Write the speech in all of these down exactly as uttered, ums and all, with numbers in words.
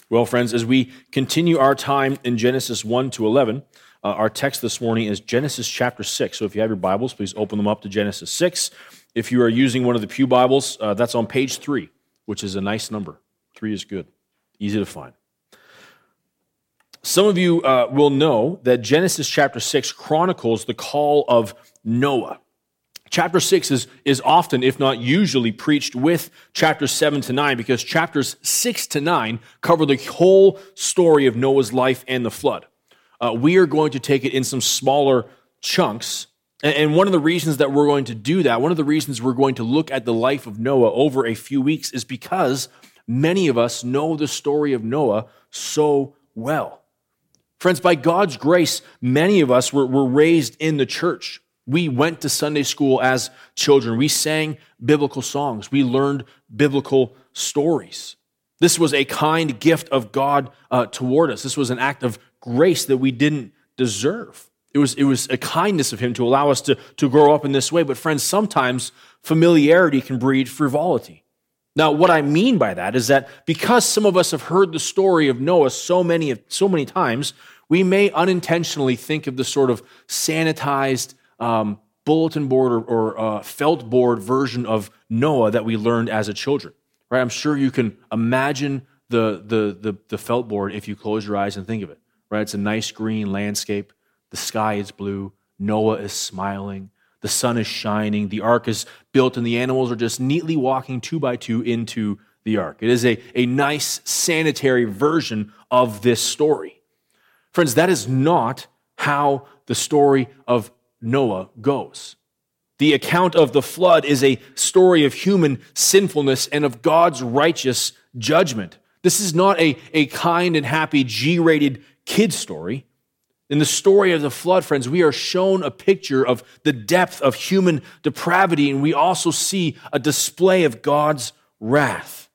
Well, friends, as we continue our time in Genesis one to eleven, uh, our text this morning is Genesis chapter six. So if you have your Bibles, please open them up to Genesis six. If you are using one of the Pew Bibles, uh, that's on page three, which is a nice number. Three is good, easy to find. Some of you uh, will know that Genesis chapter six chronicles the call of Noah. Chapter six is, is often, if not usually, preached with chapters seven to nine because chapters six to nine cover the whole story of Noah's life and the flood. Uh, we are going to take it in some smaller chunks, and, and one of the reasons that we're going to do that, one of the reasons we're going to look at the life of Noah over a few weeks is because many of us know the story of Noah so well. Friends, by God's grace, many of us were, were raised in the church. We went to Sunday school as children. We sang biblical songs. We learned biblical stories. This was a kind gift of God uh, toward us. This was an act of grace that we didn't deserve. It was, it was a kindness of Him to allow us to, to grow up in this way. But friends, sometimes familiarity can breed frivolity. Now, what I mean by that is that because some of us have heard the story of Noah so many, so many times, we may unintentionally think of the sort of sanitized Um, bulletin board or, or uh, felt board version of Noah that we learned as a children, right? I'm sure you can imagine the, the, the, the felt board if you close your eyes and think of it, right? It's a nice green landscape. The sky is blue. Noah is smiling. The sun is shining. The ark is built and the animals are just neatly walking two by two into the ark. It is a, a nice sanitary version of this story. Friends, that is not how the story of Noah goes. The account of the flood is a story of human sinfulness and of God's righteous judgment. This is not a, a kind and happy G-rated kid story. In the story of the flood, friends, we are shown a picture of the depth of human depravity, and we also see a display of God's wrath.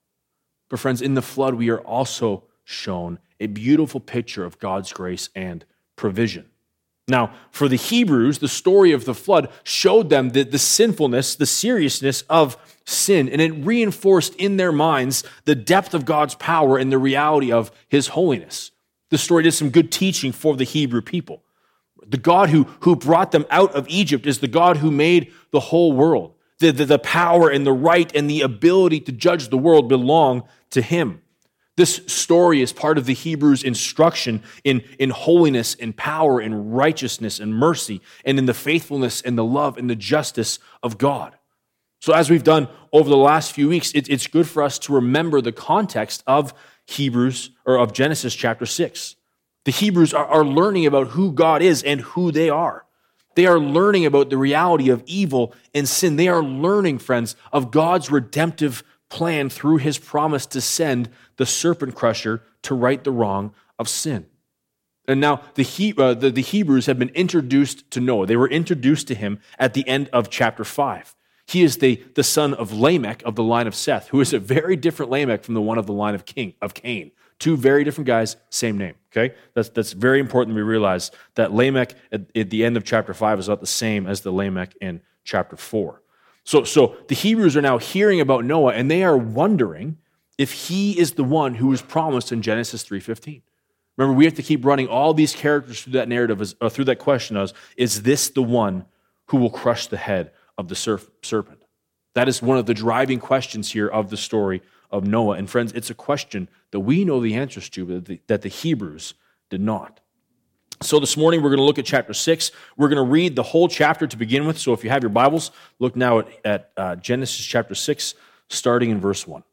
But friends, in the flood, we are also shown a beautiful picture of God's grace and provision. Now, for the Hebrews, the story of the flood showed them the, the sinfulness, the seriousness of sin, and it reinforced in their minds the depth of God's power and the reality of His holiness. The story did some good teaching for the Hebrew people. The God who, who brought them out of Egypt is the God who made the whole world. The, the, the power and the right and the ability to judge the world belong to Him. This story is part of the Hebrews' instruction in, in holiness and power and righteousness and mercy and in the faithfulness and the love and the justice of God. So as we've done over the last few weeks, it, it's good for us to remember the context of Hebrews or of Genesis chapter six. The Hebrews are, are learning about who God is and who they are. They are learning about the reality of evil and sin. They are learning, friends, of God's redemptive plan through His promise to send the serpent crusher to right the wrong of sin. And now the, he, uh, the, the Hebrews have been introduced to Noah. They were introduced to him at the end of chapter five. He is the, the son of Lamech of the line of Seth, who is a very different Lamech from the one of the line of King of Cain. Two very different guys, same name. Okay, that's that's very important. We realize that Lamech at, at the end of chapter five is not the same as the Lamech in chapter four. So, so the Hebrews are now hearing about Noah, and they are wondering if he is the one who was promised in Genesis three fifteen. Remember, we have to keep running all these characters through that narrative, as, uh, through that question of, is this the one who will crush the head of the serpent? That is one of the driving questions here of the story of Noah. And friends, it's a question that we know the answers to, but the, that the Hebrews did not. So this morning, we're going to look at chapter six. We're going to read the whole chapter to begin with. So if you have your Bibles, look now at, at uh, Genesis chapter six, starting in verse one.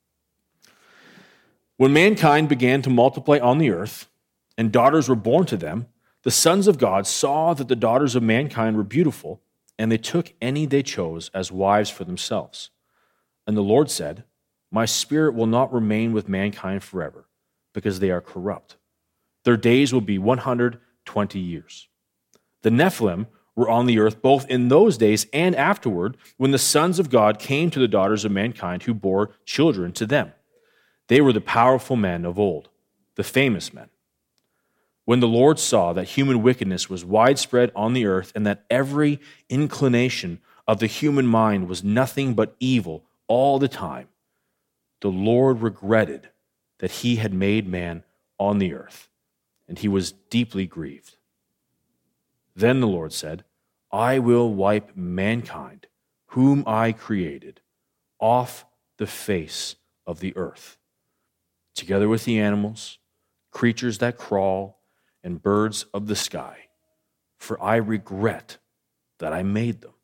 When mankind began to multiply on the earth, and daughters were born to them, the sons of God saw that the daughters of mankind were beautiful, and they took any they chose as wives for themselves. And the Lord said, My spirit will not remain with mankind forever, because they are corrupt. Their days will be one hundred twenty years. The Nephilim were on the earth both in those days and afterward, when the sons of God came to the daughters of mankind who bore children to them. They were the powerful men of old, the famous men. When the Lord saw that human wickedness was widespread on the earth and that every inclination of the human mind was nothing but evil all the time, the Lord regretted that he had made man on the earth, and he was deeply grieved. Then the Lord said, I will wipe mankind, whom I created, off the face of the earth, together with the animals, creatures that crawl, and birds of the sky, for I regret that I made them.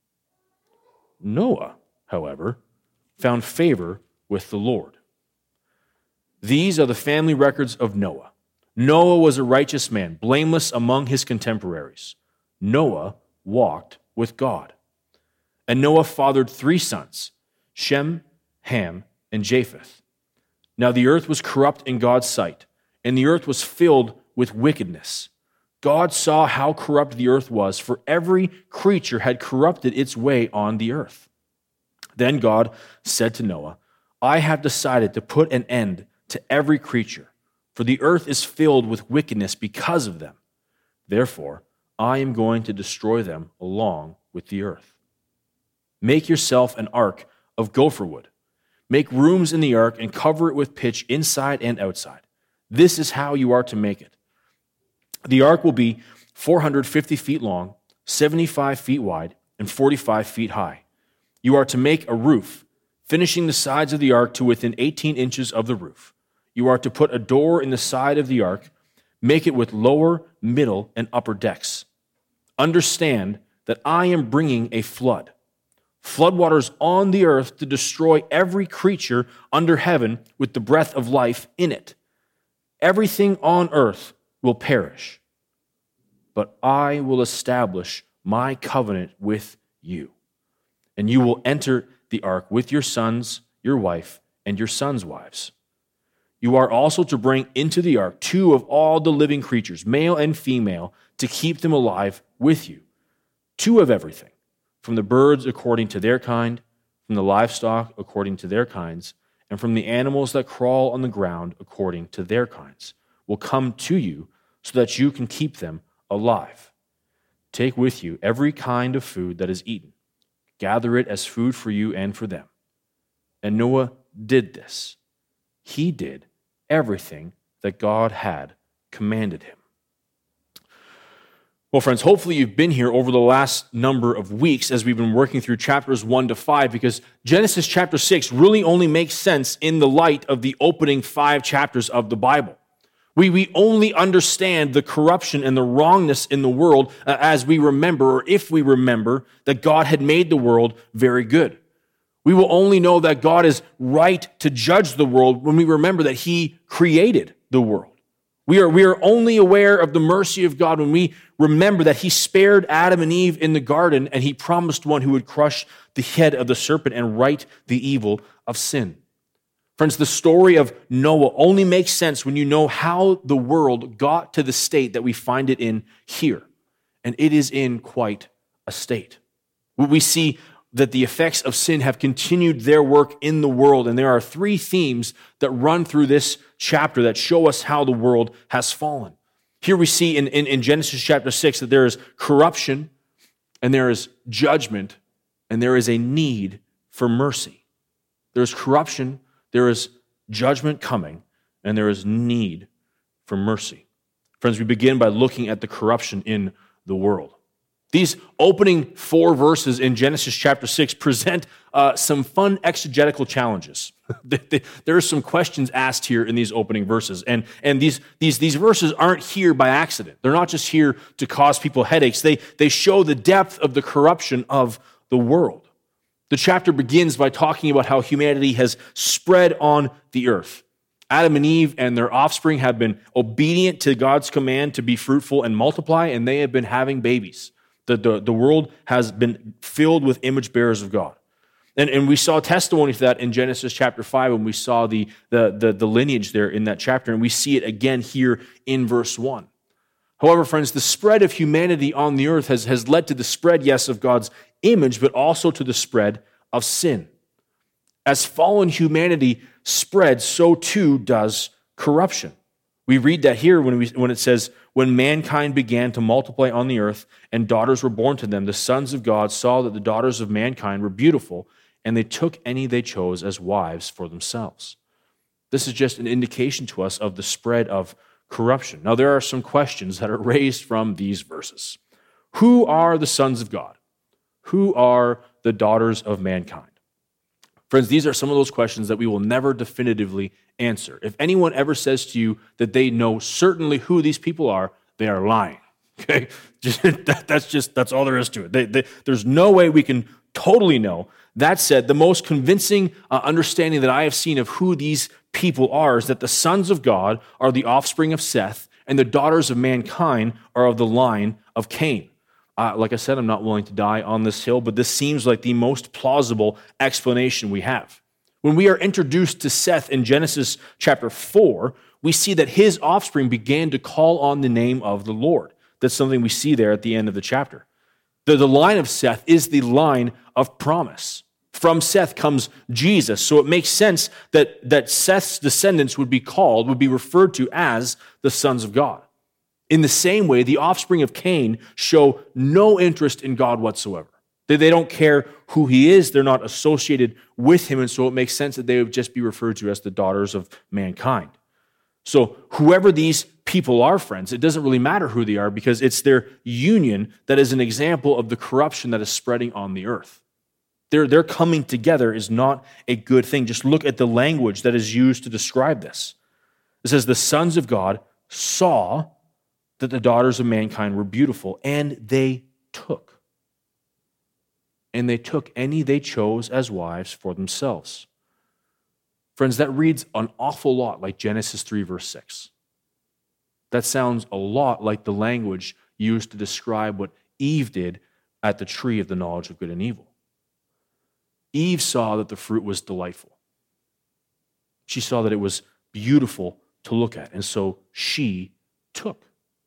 Noah, however, found favor with the Lord. These are the family records of Noah. Noah was a righteous man, blameless among his contemporaries. Noah walked with God. And Noah fathered three sons, Shem, Ham, and Japheth. Now the earth was corrupt in God's sight, and the earth was filled with wickedness. God saw how corrupt the earth was, for every creature had corrupted its way on the earth. Then God said to Noah, I have decided to put an end to every creature, for the earth is filled with wickedness because of them. Therefore, I am going to destroy them along with the earth. Make yourself an ark of gopher wood. Make rooms in the ark and cover it with pitch inside and outside. This is how you are to make it. The ark will be four hundred fifty feet long, seventy-five feet wide, and forty-five feet high. You are to make a roof, finishing the sides of the ark to within eighteen inches of the roof. You are to put a door in the side of the ark, make it with lower, middle, and upper decks. Understand that I am bringing a flood, floodwaters on the earth to destroy every creature under heaven with the breath of life in it. Everything on earth will perish, but I will establish my covenant with you, and you will enter the ark with your sons, your wife, and your sons' wives. You are also to bring into the ark two of all the living creatures, male and female, to keep them alive with you. Two of everything, from the birds according to their kind, from the livestock according to their kinds, and from the animals that crawl on the ground according to their kinds, will come to you so that you can keep them alive. Take with you every kind of food that is eaten. Gather it as food for you and for them. And Noah did this. He did everything that God had commanded him. Well, friends, hopefully you've been here over the last number of weeks as we've been working through chapters one to five, because Genesis chapter six really only makes sense in the light of the opening five chapters of the Bible. We, we only understand the corruption and the wrongness in the world uh, as we remember, or if we remember, that God had made the world very good. We will only know that God is right to judge the world when we remember that he created the world. We are, we are only aware of the mercy of God when we remember that he spared Adam and Eve in the garden, and he promised one who would crush the head of the serpent and right the evil of sin. Friends, the story of Noah only makes sense when you know how the world got to the state that we find it in here. And it is in quite a state. We see that the effects of sin have continued their work in the world. And there are three themes that run through this chapter that show us how the world has fallen. Here we see in, in, in Genesis chapter six that there is corruption, and there is judgment, and there is a need for mercy. There is corruption, there is judgment coming, and there is need for mercy. Friends, we begin by looking at the corruption in the world. These opening four verses in Genesis chapter six present uh, some fun exegetical challenges. There are some questions asked here in these opening verses, and, and these, these, these verses aren't here by accident. They're not just here to cause people headaches. They, they show the depth of the corruption of the world. The chapter begins by talking about how humanity has spread on the earth. Adam and Eve and their offspring have been obedient to God's command to be fruitful and multiply, and they have been having babies. The, the, the world has been filled with image bearers of God. And, and we saw testimony to that in Genesis chapter five when we saw the, the, the, the lineage there in that chapter, and we see it again here in verse one. However, friends, the spread of humanity on the earth has, has led to the spread, yes, of God's image, but also to the spread of sin. As fallen humanity spreads, so too does corruption. We read that here when, we, when it says, when mankind began to multiply on the earth and daughters were born to them, the sons of God saw that the daughters of mankind were beautiful, and they took any they chose as wives for themselves. This is just an indication to us of the spread of corruption. Now, there are some questions that are raised from these verses. Who are the sons of God? Who are the daughters of mankind? Friends, these are some of those questions that we will never definitively answer. If anyone ever says to you that they know certainly who these people are, they are lying. Okay, just, that, that's just that's all there is to it. They, they, there's no way we can totally know. That said, the most convincing uh, understanding that I have seen of who these people are is that the sons of God are the offspring of Seth, and the daughters of mankind are of the line of Cain. Uh, like I said, I'm not willing to die on this hill, but this seems like the most plausible explanation we have. When we are introduced to Seth in Genesis chapter four, we see that his offspring began to call on the name of the Lord. That's something we see there at the end of the chapter. The, the line of Seth is the line of promise. From Seth comes Jesus, so it makes sense that, that Seth's descendants would be called, would be referred to as the sons of God. In the same way, the offspring of Cain show no interest in God whatsoever. They, they don't care who he is. They're not associated with him, and so it makes sense that they would just be referred to as the daughters of mankind. So whoever these people are, friends, it doesn't really matter who they are because it's their union that is an example of the corruption that is spreading on the earth. Their, their coming together is not a good thing. Just look at the language that is used to describe this. It says, the sons of God saw that the daughters of mankind were beautiful, and they took. And they took any they chose as wives for themselves. Friends, that reads an awful lot like Genesis three, verse six. That sounds a lot like the language used to describe what Eve did at the tree of the knowledge of good and evil. Eve saw that the fruit was delightful. She saw that it was beautiful to look at, and so she took.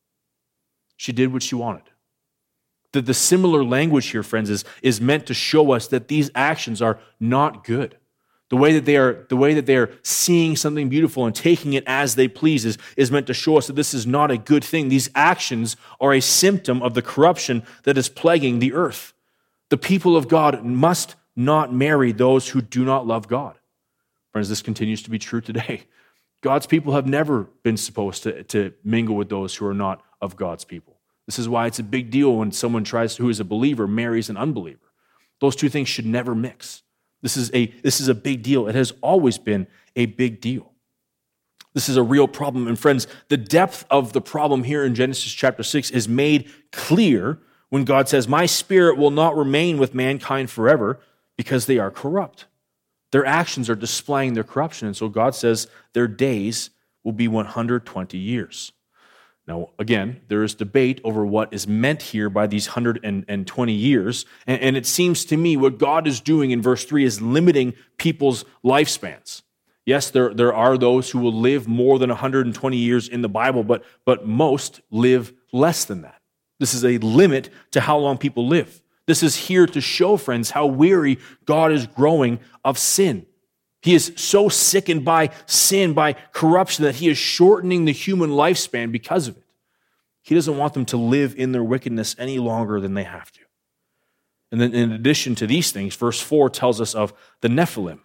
She did what she wanted. The, the similar language here, friends, is, is meant to show us that these actions are not good. The way that they are, the way that they are seeing something beautiful and taking it as they please is, is meant to show us that this is not a good thing. These actions are a symptom of the corruption that is plaguing the earth. The people of God must not marry those who do not love God. Friends, this continues to be true today. God's people have never been supposed to, to mingle with those who are not of God's people. This is why it's a big deal when someone tries to, who is a believer marries an unbeliever. Those two things should never mix. This is a this is a big deal. It has always been a big deal. This is a real problem. And friends, the depth of the problem here in Genesis chapter six is made clear when God says, my spirit will not remain with mankind forever because they are corrupt. Their actions are displaying their corruption. And so God says their days will be one hundred twenty years. Now, again, there is debate over what is meant here by these one hundred twenty years. And, and it seems to me what God is doing in verse three is limiting people's lifespans. Yes, there, there are those who will live more than one hundred twenty years in the Bible, but, but most live less than that. This is a limit to how long people live. This is here to show, friends, how weary God is growing of sin. He is so sickened by sin, by corruption, that he is shortening the human lifespan because of it. He doesn't want them to live in their wickedness any longer than they have to. And then in addition to these things, verse four tells us of the Nephilim.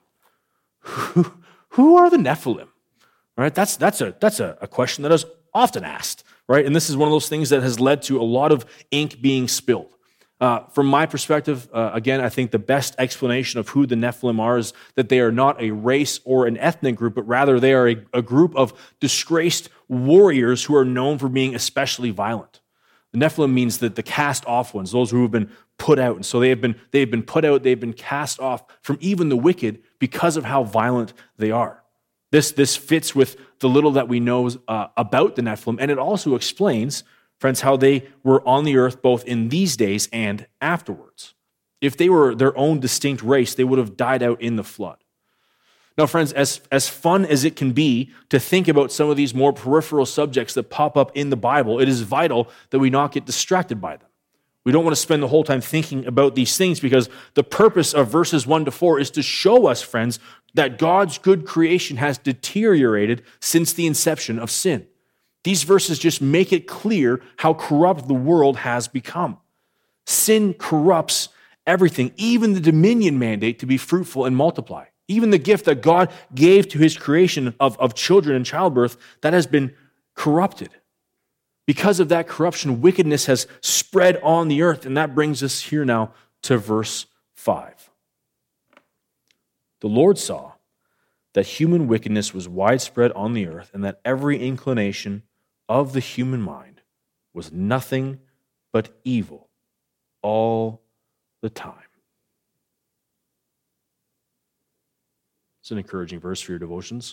Who, who are the Nephilim? All right, that's, that's, a, that's a, a question that is often asked, right? And this is one of those things that has led to a lot of ink being spilled. Uh, from my perspective, uh, again, I think the best explanation of who the Nephilim are is that they are not a race or an ethnic group, but rather they are a, a group of disgraced warriors who are known for being especially violent. The Nephilim means that the cast off ones, those who have been put out. And so they have been, they have been put out, they've been cast off from even the wicked because of how violent they are. This, this fits with the little that we know uh, about the Nephilim, and it also explains, friends, how they were on the earth both in these days and afterwards. If they were their own distinct race, they would have died out in the flood. Now, friends, as, as fun as it can be to think about some of these more peripheral subjects that pop up in the Bible, it is vital that we not get distracted by them. We don't want to spend the whole time thinking about these things because the purpose of verses one to four is to show us, friends, that God's good creation has deteriorated since the inception of sin. These verses just make it clear how corrupt the world has become. Sin corrupts everything, even the dominion mandate to be fruitful and multiply. Even the gift that God gave to his creation of, of children and childbirth, that has been corrupted. Because of that corruption, wickedness has spread on the earth. And that brings us here now to verse five. The Lord saw that human wickedness was widespread on the earth, and that every inclination of the human mind was nothing but evil all the time. It's an encouraging verse for your devotions.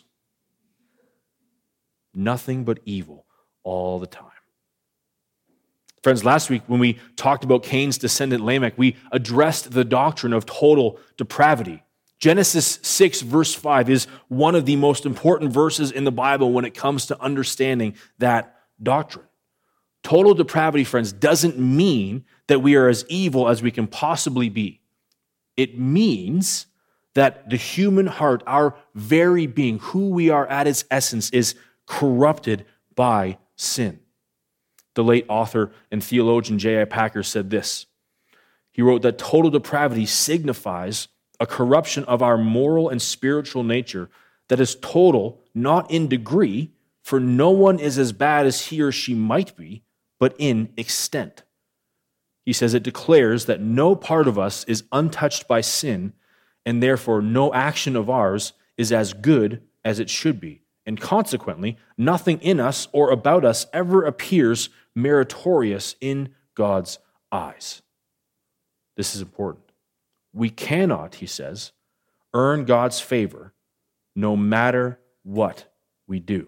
Nothing but evil all the time. Friends, last week when we talked about Cain's descendant Lamech, we addressed the doctrine of total depravity. Genesis six, verse five is one of the most important verses in the Bible when it comes to understanding that doctrine. Total depravity, friends, doesn't mean that we are as evil as we can possibly be. It means that the human heart, our very being, who we are at its essence, is corrupted by sin. The late author and theologian J I Packer said this. He wrote that total depravity signifies a corruption of our moral and spiritual nature that is total, not in degree, for no one is as bad as he or she might be, but in extent. He says it declares that no part of us is untouched by sin, and therefore no action of ours is as good as it should be. And consequently, nothing in us or about us ever appears meritorious in God's eyes. This is important. We cannot, he says, earn God's favor no matter what we do.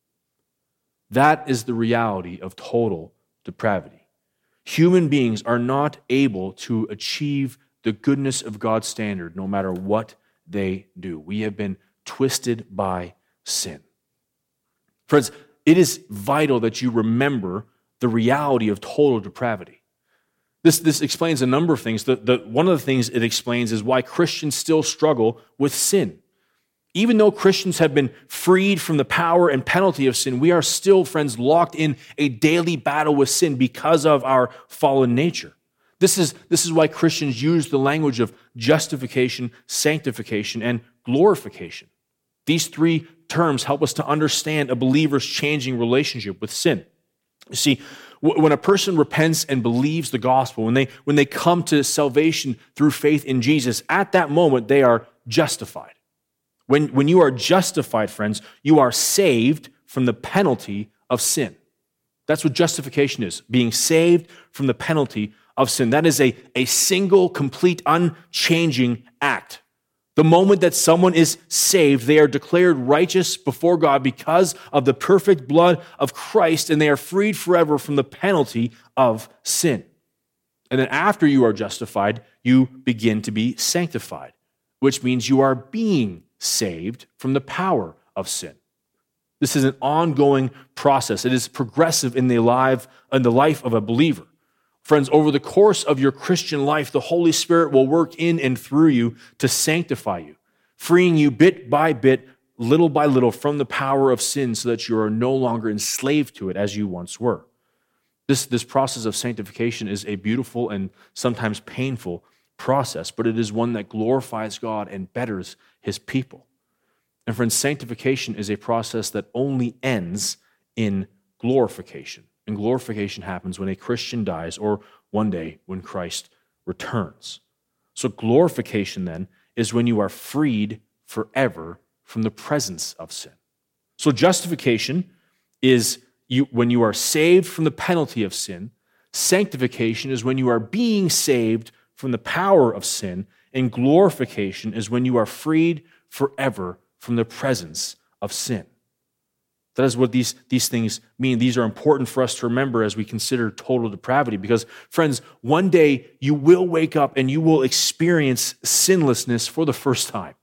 That is the reality of total depravity. Human beings are not able to achieve the goodness of God's standard no matter what they do. We have been twisted by sin. Friends, it is vital that you remember the reality of total depravity. This, this explains a number of things. The, the, one of the things it explains is why Christians still struggle with sin. Even though Christians have been freed from the power and penalty of sin, we are still, friends, locked in a daily battle with sin because of our fallen nature. This is, this is why Christians use the language of justification, sanctification, and glorification. These three terms help us to understand a believer's changing relationship with sin. You see, when a person repents and believes the gospel, when they, when they come to salvation through faith in Jesus, at that moment they are justified. When, when you are justified, friends, you are saved from the penalty of sin. That's what justification is, being saved from the penalty of sin. That is a, a single, complete, unchanging act. The moment that someone is saved, they are declared righteous before God because of the perfect blood of Christ, and they are freed forever from the penalty of sin. And then after you are justified, you begin to be sanctified, which means you are being saved from the power of sin. This is an ongoing process. It is progressive in the life, in the life of a believer. Friends, over the course of your Christian life, the Holy Spirit will work in and through you to sanctify you, freeing you bit by bit, little by little, from the power of sin so that you are no longer enslaved to it as you once were. This, this process of sanctification is a beautiful and sometimes painful process, but it is one that glorifies God and betters his people. And friends, sanctification is a process that only ends in glorification. And glorification happens when a Christian dies or one day when Christ returns. So glorification then is when you are freed forever from the presence of sin. So justification is you, when you are saved from the penalty of sin. Sanctification is when you are being saved from the power of sin. And glorification is when you are freed forever from the presence of sin. That is what these, these things mean. These are important for us to remember as we consider total depravity. Because, friends, one day you will wake up and you will experience sinlessness for the first time.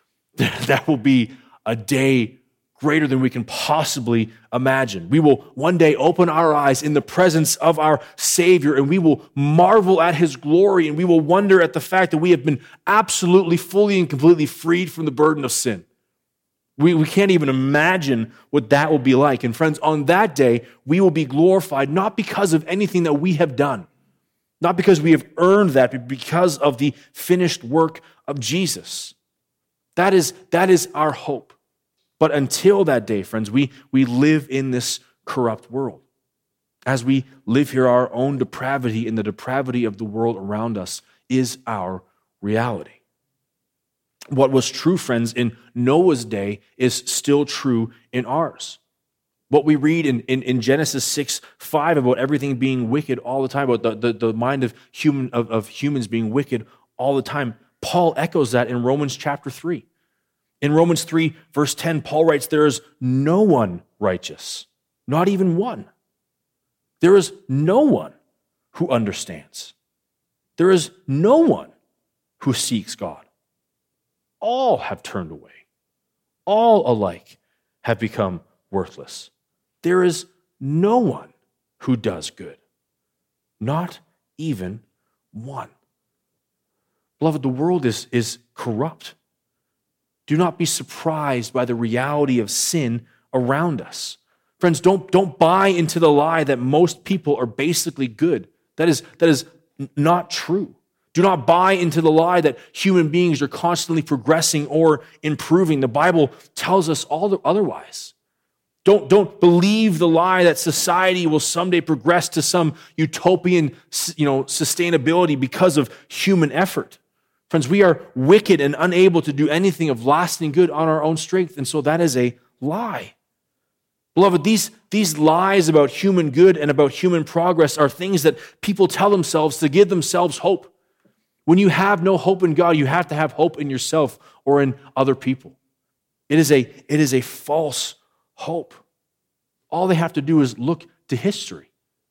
That will be a day greater than we can possibly imagine. We will one day open our eyes in the presence of our Savior, and we will marvel at his glory, and we will wonder at the fact that we have been absolutely, fully, and completely freed from the burden of sin. We, we can't even imagine what that will be like. And friends, on that day, we will be glorified not because of anything that we have done, not because we have earned that, but because of the finished work of Jesus. That is, that is our hope. But until that day, friends, we, we live in this corrupt world. As we live here, our own depravity and the depravity of the world around us is our reality. What was true, friends, in Noah's day is still true in ours. What we read in, in, in Genesis six five about everything being wicked all the time, about the, the, the mind of, human, of, of humans being wicked all the time, Paul echoes that in Romans chapter three. In Romans three, verse ten, Paul writes, there is no one righteous, not even one. There is no one who understands. There is no one who seeks God. All have turned away. All alike have become worthless. There is no one who does good, not even one. Beloved, the world is, is corrupt. Do not be surprised by the reality of sin around us. Friends, don't, don't buy into the lie that most people are basically good. That is, that is not true. Do not buy into the lie that human beings are constantly progressing or improving. The Bible tells us all the, otherwise. Don't, don't believe the lie that society will someday progress to some utopian, you know, sustainability because of human effort. Friends, we are wicked and unable to do anything of lasting good on our own strength, and so that is a lie. Beloved, these, these lies about human good and about human progress are things that people tell themselves to give themselves hope. When you have no hope in God, you have to have hope in yourself or in other people. It is a, it is a false hope. All they have to do is look to history.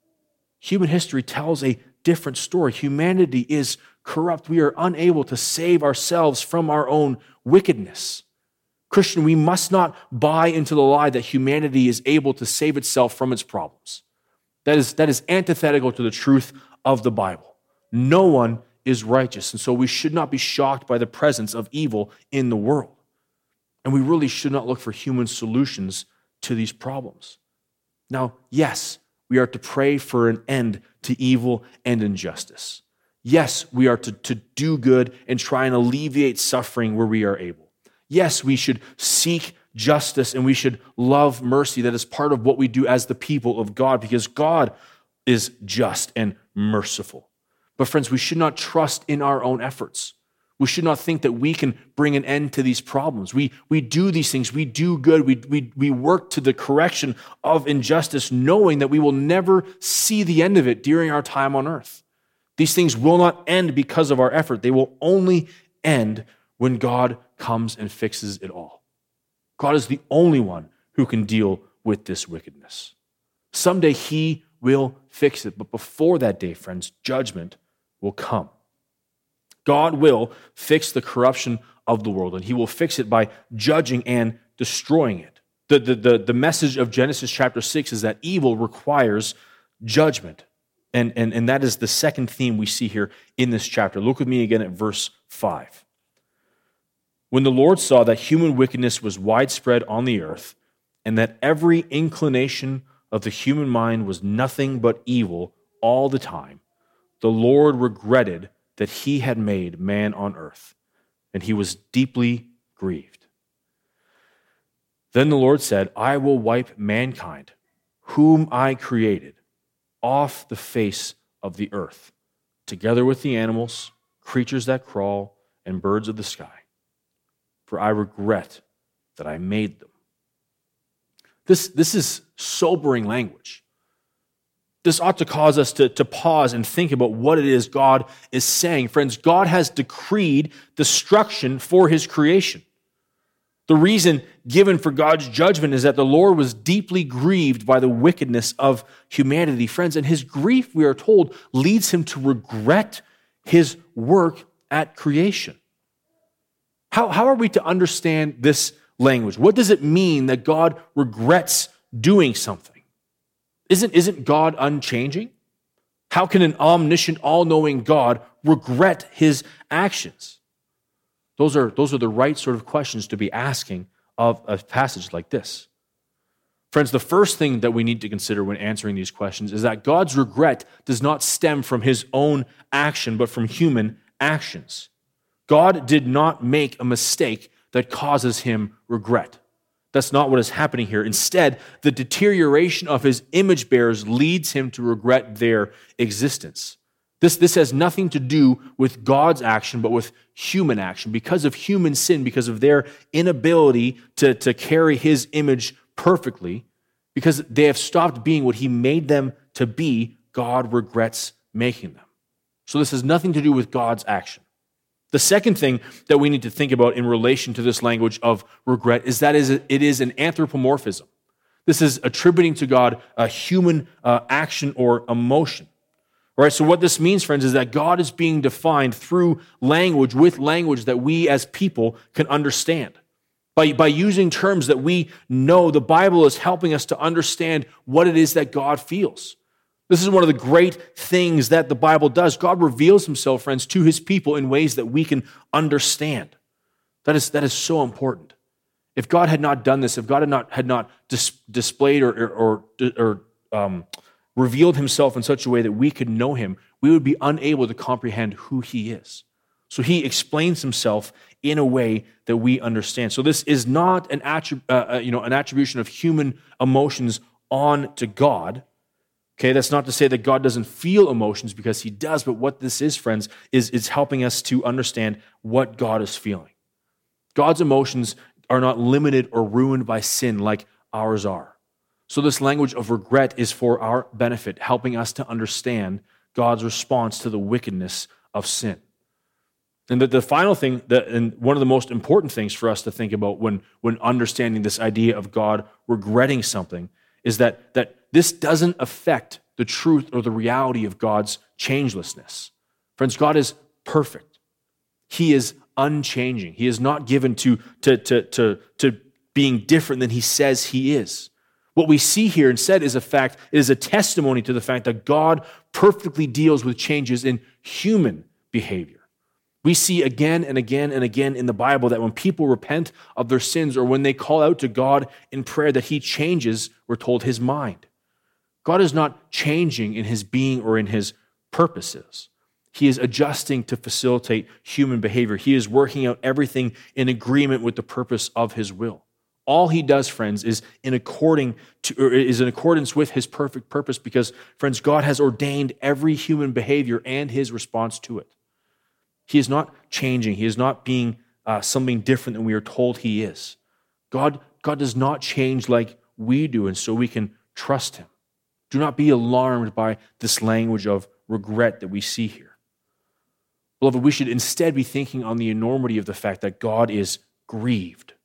Human history tells a different story. Humanity is corrupt. We are unable to save ourselves from our own wickedness. Christian, we must not buy into the lie that humanity is able to save itself from its problems. That is, that is antithetical to the truth of the Bible. No one is righteous, and so we should not be shocked by the presence of evil in the world. And we really should not look for human solutions to these problems. Now, yes, we are to pray for an end to evil and injustice. Yes, we are to, to do good and try and alleviate suffering where we are able. Yes, we should seek justice and we should love mercy. That is part of what we do as the people of God, because God is just and merciful. But friends, we should not trust in our own efforts. We should not think that we can bring an end to these problems. We, we do these things. We do good. We, we, we work to the correction of injustice, knowing that we will never see the end of it during our time on earth. These things will not end because of our effort. They will only end when God comes and fixes it all. God is the only one who can deal with this wickedness. Someday he will fix it, but before that day, friends, judgment will come. God will fix the corruption of the world, and he will fix it by judging and destroying it. The, the, the, the message of Genesis chapter six is that evil requires judgment. And, and, and that is the second theme we see here in this chapter. Look with me again at verse five. When the Lord saw that human wickedness was widespread on the earth, and that every inclination of the human mind was nothing but evil all the time, the Lord regretted that he had made man on earth, and he was deeply grieved. Then the Lord said, I will wipe mankind, whom I created, off the face of the earth, together with the animals, creatures that crawl, and birds of the sky. For I regret that I made them. This, this is sobering language. This ought to cause us to, to pause and think about what it is God is saying. Friends, God has decreed destruction for his creation. The reason given for God's judgment is that the Lord was deeply grieved by the wickedness of humanity. Friends, and his grief, we are told, leads him to regret his work at creation. How, how are we to understand this language? What does it mean that God regrets doing something? Isn't, isn't God unchanging? How can an omniscient, all-knowing God regret his actions? Those are, those are the right sort of questions to be asking of a passage like this. Friends, the first thing that we need to consider when answering these questions is that God's regret does not stem from his own action, but from human actions. God did not make a mistake that causes him regret. That's not what is happening here. Instead, the deterioration of his image bearers leads him to regret their existence. This, this has nothing to do with God's action, but with human action. Because of human sin, because of their inability to, to carry his image perfectly, because they have stopped being what he made them to be, God regrets making them. So this has nothing to do with God's action. The second thing that we need to think about in relation to this language of regret is that it is an anthropomorphism. This is attributing to God a human uh, action or emotion. All right, so what this means, friends, is that God is being defined through language, with language that we as people can understand. By, by using terms that we know, the Bible is helping us to understand what it is that God feels. This is one of the great things that the Bible does. God reveals himself, friends, to his people in ways that we can understand. That is, that is so important. If God had not done this, if God had not, had not dis, displayed or, or, or, or um, revealed himself in such a way that we could know him, we would be unable to comprehend who he is. So he explains himself in a way that we understand. So this is not an, attrib- uh, you know, an attribution of human emotions on to God. Okay, that's not to say that God doesn't feel emotions, because he does, but what this is, friends, is it's helping us to understand what God is feeling. God's emotions are not limited or ruined by sin like ours are. So this language of regret is for our benefit, helping us to understand God's response to the wickedness of sin. And the, the final thing, that, and one of the most important things for us to think about when, when understanding this idea of God regretting something, is that, that this doesn't affect the truth or the reality of God's changelessness. Friends, God is perfect. He is unchanging. He is not given to, to, to, to, to being different than he says he is. What we see here instead is a fact, it is a testimony to the fact that God perfectly deals with changes in human behavior. We see again and again and again in the Bible that when people repent of their sins, or when they call out to God in prayer, that he changes, we're told, his mind. God is not changing in his being or in his purposes. He is adjusting to facilitate human behavior. He is working out everything in agreement with the purpose of his will. All he does, friends, is in according to, or is in accordance with his perfect purpose, because, friends, God has ordained every human behavior and his response to it. He is not changing. He is not being uh, something different than we are told he is. God, God does not change like we do, and so we can trust him. Do not be alarmed by this language of regret that we see here. Beloved, we should instead be thinking on the enormity of the fact that God is grieved.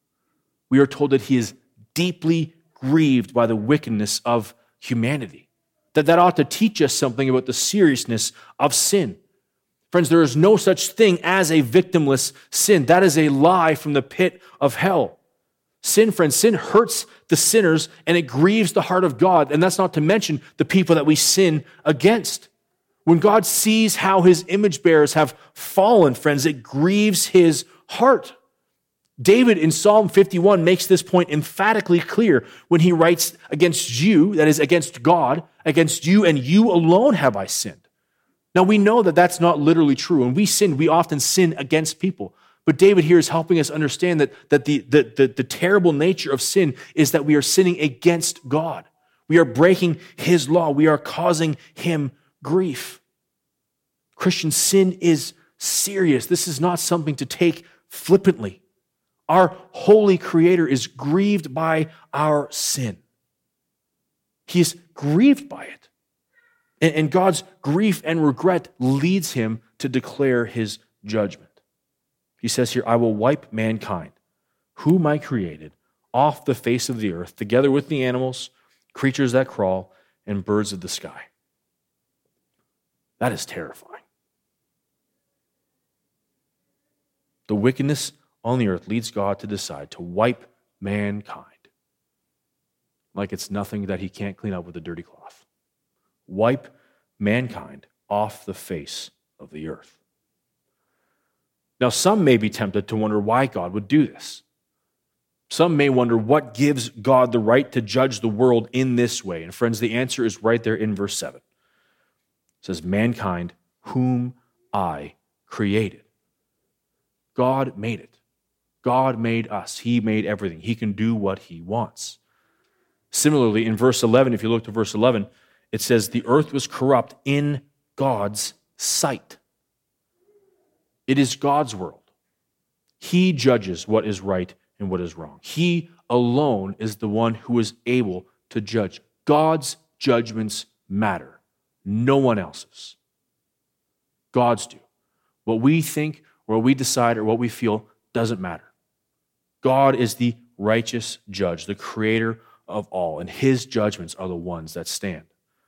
We are told that he is deeply grieved by the wickedness of humanity. That that ought to teach us something about the seriousness of sin. Friends, there is no such thing as a victimless sin. That is a lie from the pit of hell. Sin, friends, sin hurts the sinners and it grieves the heart of God. And that's not to mention the people that we sin against. When God sees how his image bearers have fallen, friends, it grieves his heart. David in Psalm fifty-one makes this point emphatically clear when he writes, against you, that is against God, against you and you alone have I sinned. Now, we know that that's not literally true. When we sin, we often sin against people. But David here is helping us understand that, that the, the, the, the terrible nature of sin is that we are sinning against God. We are breaking his law. We are causing him grief. Christian, sin is serious. This is not something to take flippantly. Our holy Creator is grieved by our sin. He is grieved by it. And God's grief and regret leads him to declare his judgment. He says here, I will wipe mankind, whom I created, off the face of the earth, together with the animals, creatures that crawl, and birds of the sky. That is terrifying. The wickedness on the earth leads God to decide to wipe mankind like it's nothing that he can't clean up with a dirty cloth. Wipe mankind off the face of the earth. Now, some may be tempted to wonder why God would do this. Some may wonder what gives God the right to judge the world in this way. And friends, the answer is right there in verse seven. It says, mankind whom I created. God made it. God made us. He made everything. He can do what he wants. Similarly, in verse eleven, if you look to verse eleven, it says, the earth was corrupt in God's sight. It is God's world. He judges what is right and what is wrong. He alone is the one who is able to judge. God's judgments matter. No one else's. God's do. What we think or what we decide or what we feel doesn't matter. God is the righteous judge, the creator of all, and his judgments are the ones that stand.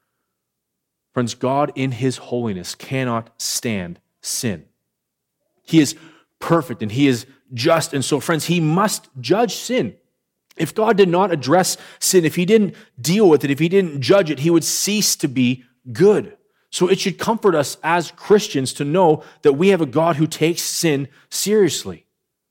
Friends, God in his holiness cannot stand sin. He is perfect and he is just, and so friends, he must judge sin. If God did not address sin, if he didn't deal with it, if he didn't judge it, he would cease to be good. So it should comfort us as Christians to know that we have a God who takes sin seriously.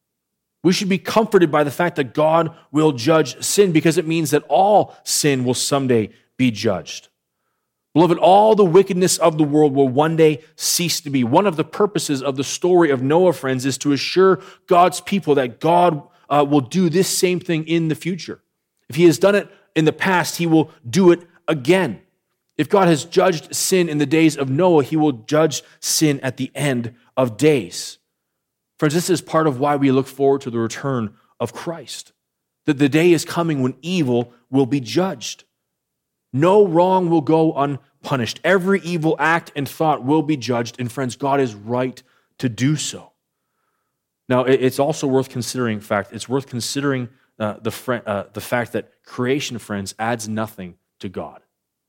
We should be comforted by the fact that God will judge sin because it means that all sin will someday be judged. Beloved, all the wickedness of the world will one day cease to be. One of the purposes of the story of Noah, friends, is to assure God's people that God uh, will do this same thing in the future. If he has done it in the past, he will do it again. If God has judged sin in the days of Noah, he will judge sin at the end of days. Friends, this is part of why we look forward to the return of Christ. That the day is coming when evil will be judged. No wrong will go unpunished. Every evil act and thought will be judged, and friends, God is right to do so. Now, it's also worth considering, in fact, it's worth considering uh, the, fr- uh, the fact that creation, friends, adds nothing to God.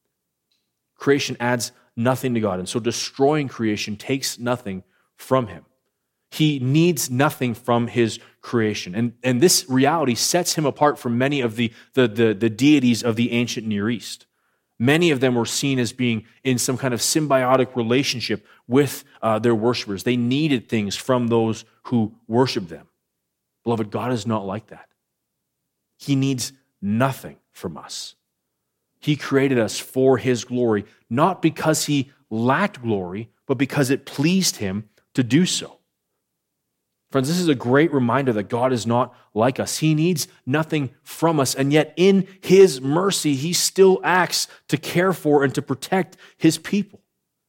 Creation adds nothing to God, and so destroying creation takes nothing from him. He needs nothing from his creation, and, and this reality sets him apart from many of the, the, the, the deities of the ancient Near East. Many of them were seen as being in some kind of symbiotic relationship with uh, their worshipers. They needed things from those who worshiped them. Beloved, God is not like that. He needs nothing from us. He created us for his glory, not because he lacked glory, but because it pleased him to do so. Friends, this is a great reminder that God is not like us. He needs nothing from us, and yet in his mercy, he still acts to care for and to protect his people.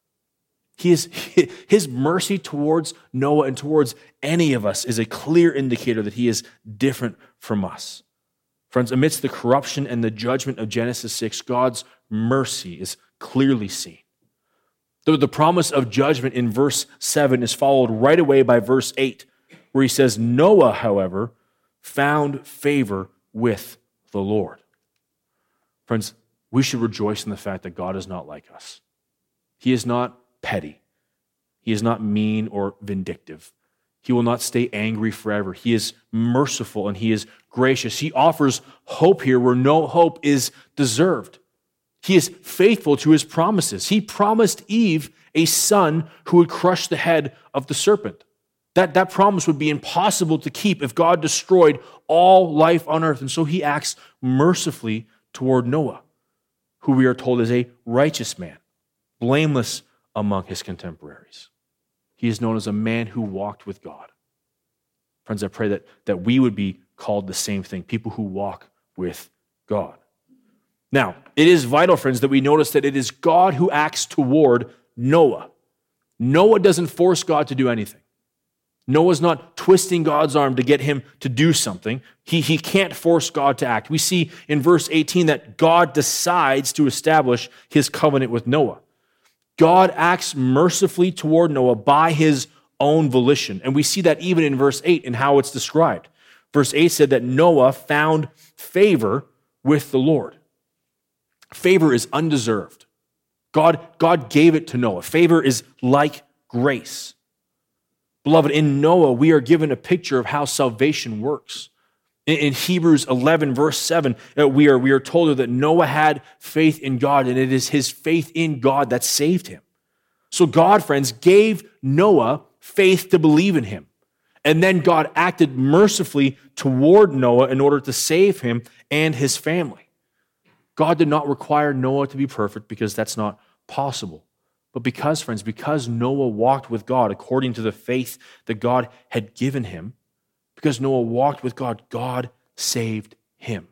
He is, his mercy towards Noah and towards any of us is a clear indicator that he is different from us. Friends, amidst the corruption and the judgment of Genesis six, God's mercy is clearly seen. The, the promise of judgment in verse seven is followed right away by verse eight, where he says, Noah, however, found favor with the Lord. Friends, we should rejoice in the fact that God is not like us. He is not petty. He is not mean or vindictive. He will not stay angry forever. He is merciful and he is gracious. He offers hope here where no hope is deserved. He is faithful to his promises. He promised Eve a son who would crush the head of the serpent. That, that promise would be impossible to keep if God destroyed all life on earth. And so he acts mercifully toward Noah, who we are told is a righteous man, blameless among his contemporaries. He is known as a man who walked with God. Friends, I pray that, that we would be called the same thing, people who walk with God. Now, it is vital, friends, that we notice that it is God who acts toward Noah. Noah doesn't force God to do anything. Noah's not twisting God's arm to get him to do something. He, he can't force God to act. We see in verse eighteen that God decides to establish his covenant with Noah. God acts mercifully toward Noah by his own volition. And we see that even in verse eight in how it's described. Verse eight said that Noah found favor with the Lord. Favor is undeserved. God, God gave it to Noah. Favor is like grace. Beloved, in Noah, we are given a picture of how salvation works. In, in Hebrews eleven, verse seven, uh, we are, we are told that Noah had faith in God, and it is his faith in God that saved him. So God, friends, gave Noah faith to believe in him. And then God acted mercifully toward Noah in order to save him and his family. God did not require Noah to be perfect because that's not possible. But because, friends, because Noah walked with God according to the faith that God had given him, Because Noah walked with God, God saved him.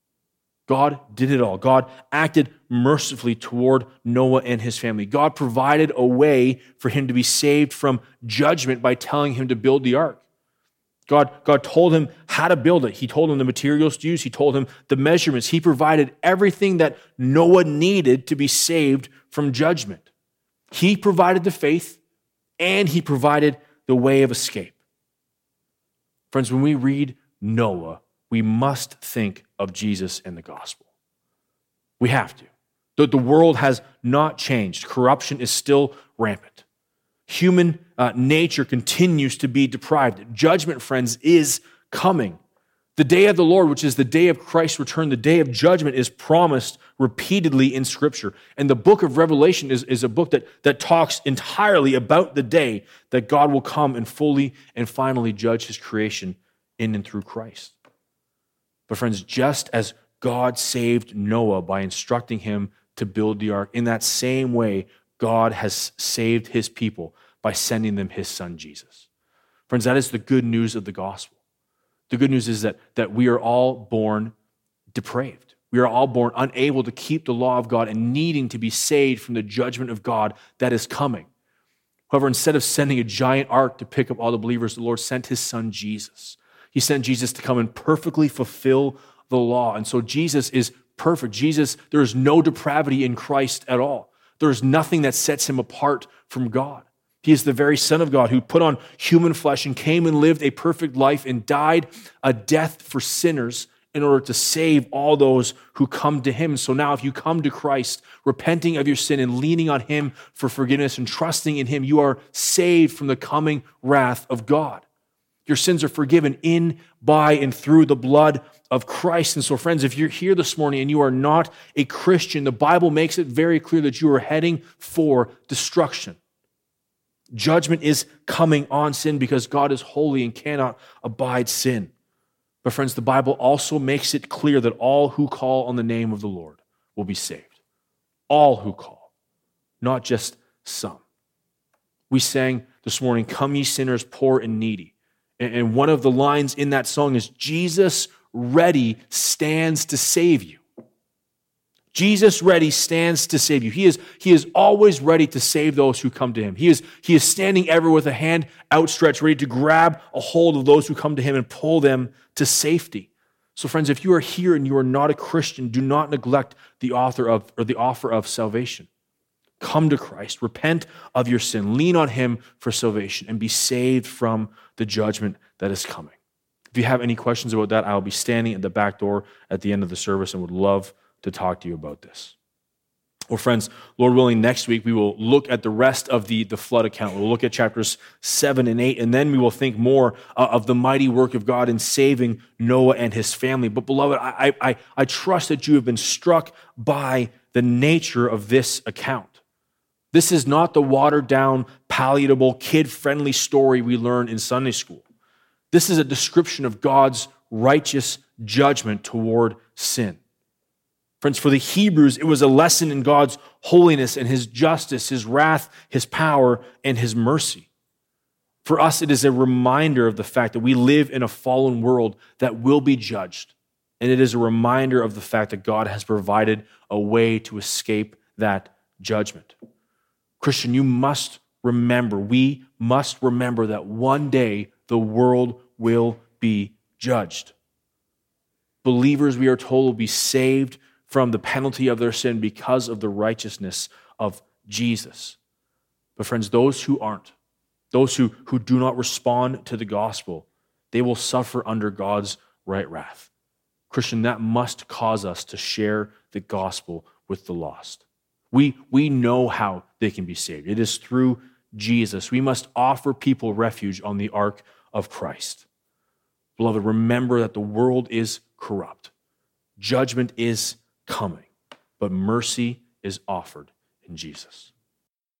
God did it all. God acted mercifully toward Noah and his family. God provided a way for him to be saved from judgment by telling him to build the ark. God, God told him how to build it. He told him the materials to use. He told him the measurements. He provided everything that Noah needed to be saved from judgment. He provided the faith, and he provided the way of escape. Friends, when we read Noah, we must think of Jesus and the gospel. We have to. The, the world has not changed. Corruption is still rampant. Human uh, nature continues to be deprived. Judgment, friends, is coming. The day of the Lord, which is the day of Christ's return, the day of judgment, is promised repeatedly in Scripture. And the book of Revelation is, is a book that, that talks entirely about the day that God will come and fully and finally judge his creation in and through Christ. But friends, just as God saved Noah by instructing him to build the ark, in that same way, God has saved his people by sending them his son, Jesus. Friends, that is the good news of the gospel. The good news is that, that we are all born depraved. We are all born unable to keep the law of God and needing to be saved from the judgment of God that is coming. However, instead of sending a giant ark to pick up all the believers, the Lord sent his son, Jesus. He sent Jesus to come and perfectly fulfill the law. And so Jesus is perfect. Jesus, there is no depravity in Christ at all. There is nothing that sets him apart from God. He is the very Son of God who put on human flesh and came and lived a perfect life and died a death for sinners in order to save all those who come to him. So now if you come to Christ, repenting of your sin and leaning on him for forgiveness and trusting in him, you are saved from the coming wrath of God. Your sins are forgiven in, by, and through the blood of Christ. And so, friends, if you're here this morning and you are not a Christian, the Bible makes it very clear that you are heading for destruction. Judgment is coming on sin because God is holy and cannot abide sin. But friends, the Bible also makes it clear that all who call on the name of the Lord will be saved. All who call, not just some. We sang this morning, "Come ye sinners, poor and needy." And one of the lines in that song is, Jesus ready stands to save you. Jesus ready stands to save you. He is, he is always ready to save those who come to him. He is, he is standing ever with a hand outstretched, ready to grab a hold of those who come to him and pull them to safety. So friends, if you are here and you are not a Christian, do not neglect the author of or the offer of salvation. Come to Christ, repent of your sin, lean on him for salvation, and be saved from the judgment that is coming. If you have any questions about that, I'll be standing at the back door at the end of the service and would love to talk to you about this. Well, friends, Lord willing, next week we will look at the rest of the, the flood account. We'll look at chapters seven and eight, and then we will think more uh, of the mighty work of God in saving Noah and his family. But beloved, I, I, I trust that you have been struck by the nature of this account. This is not the watered-down, palatable, kid-friendly story we learn in Sunday school. This is a description of God's righteous judgment toward sin. Friends, for the Hebrews, it was a lesson in God's holiness and his justice, his wrath, his power, and his mercy. For us, it is a reminder of the fact that we live in a fallen world that will be judged. And it is a reminder of the fact that God has provided a way to escape that judgment. Christian, you must remember, we must remember that one day the world will be judged. Believers, we are told, will be saved from the penalty of their sin because of the righteousness of Jesus. But friends, those who aren't, those who, who do not respond to the gospel, they will suffer under God's right wrath. Christian, that must cause us to share the gospel with the lost. We, we know how they can be saved. It is through Jesus. We must offer people refuge on the ark of Christ. Beloved, remember that the world is corrupt. Judgment is coming, but mercy is offered in Jesus.